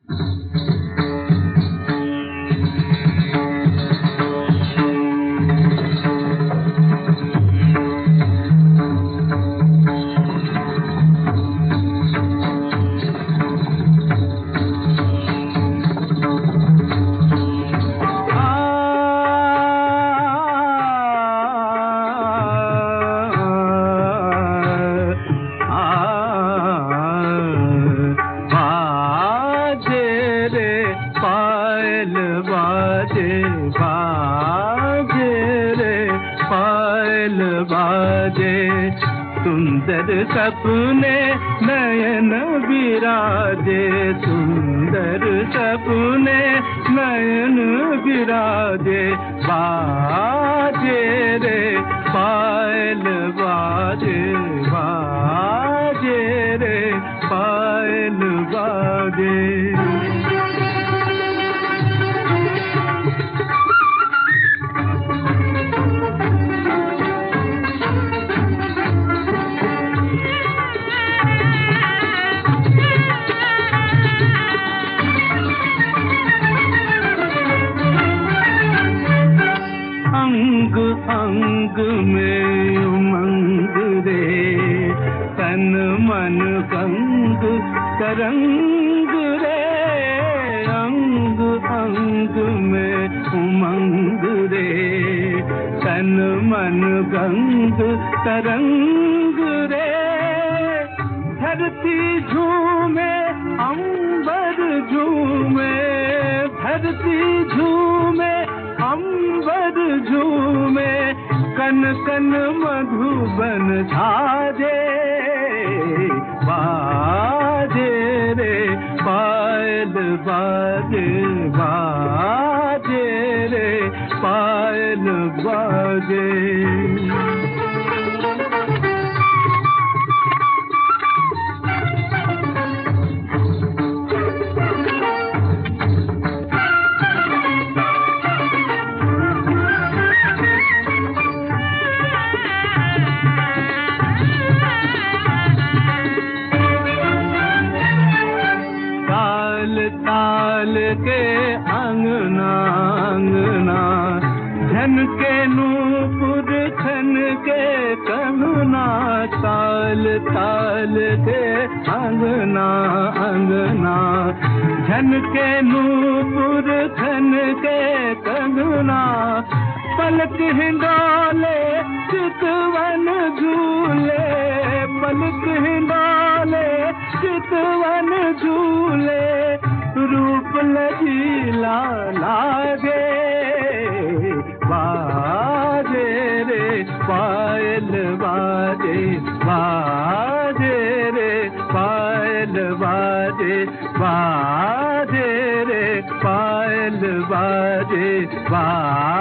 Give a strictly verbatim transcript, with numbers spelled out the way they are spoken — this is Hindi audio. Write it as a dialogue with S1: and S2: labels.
S1: सुंदर सपने नयन विराजे, सुंदर सपने नयन विराजे, बाजे रे पायल बाजे, बाजे रे पायल बाजे। अंग अंग में उमंग रे, तन मन गंग तरंग रे, अंग अंग में उमंग रे, तन मन गंग तरंग रे, धरती झूमे अंबर झूमे, धरती झूमे अंबर झूमे, कन कन मधुबन छाजे, बाजे रे पायल बाजे, बाजे रे पायल बाजे। ताल के अंगना अंगना, धन के नूपुर खन के कंगना, ताल ताल के अंगना अंगना, धन के नूपुर खन के कंगना, पलक हिंडोले चितवन झूले, पलक हिंडोले चितवन झूले, रूप लजीला लागे, बाजे रे पायल बाजे, बाजे रे पायल बाजे, बाजे रे पायल बाजे, बाजे